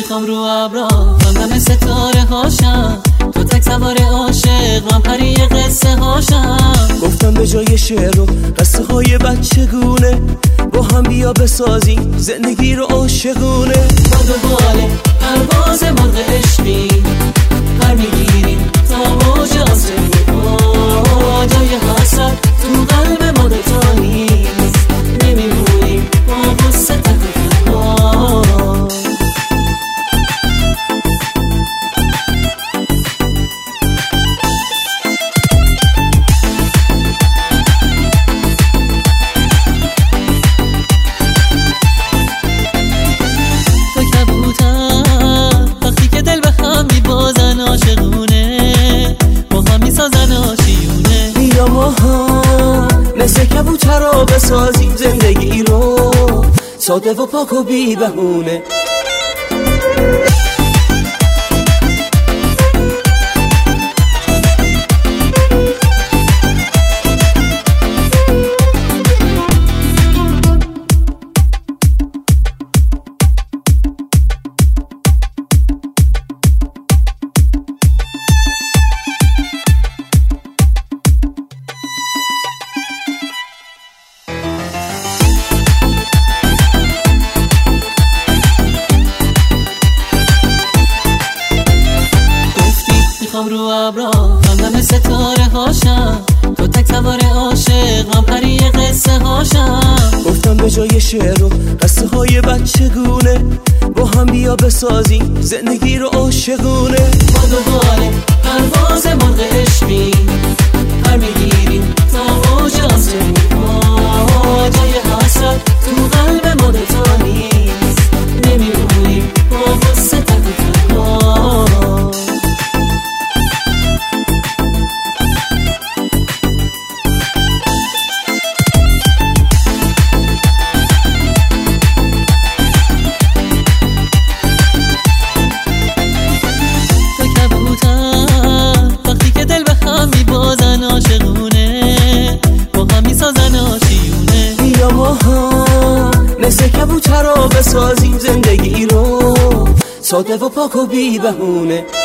میخوام رو ابرا خواندم ستاره هاشم، تو تک سوار عاشق من پری قصه هاشم. گفتم به جای شعر و قصه های بچگونه با هم بیا بسازیم زندگی رو عاشقونه. با دوباره پرواز مرغ عشقی پر میگیریم تا موج آسمون، جای حسد تو قلب ما دوتا نیست، نمیمونیم با غصه تک تنها. وقتی که دل به هم میبازن عاشقونه با هم میسازن آشیونه. بیا ما هم مثل کبوترا بسازیم زندگی رو ساده و پاک و بی بهونه. میخوام رو ابرا خواندم ستاره هاشم، تو تک سوار عاشق من پری قصه هاشم. گفتم به جای شعر و قصه های بچگونه با هم بیا بسازیم زندگی رو عاشقونه. با دوباره پرواز مرغ عشقی پر میگیریم تا موج آسمون، جای حسد تو قلب ما دوتا نیست، نمیمونیم با غصه تک تنها. وقتی که دل به هم میبازن عاشقونه با هم میسازن آشیونه. بیا ما هم مثل کبوترا بسازیم زندگی رو ساده و پاک و بی بهونه.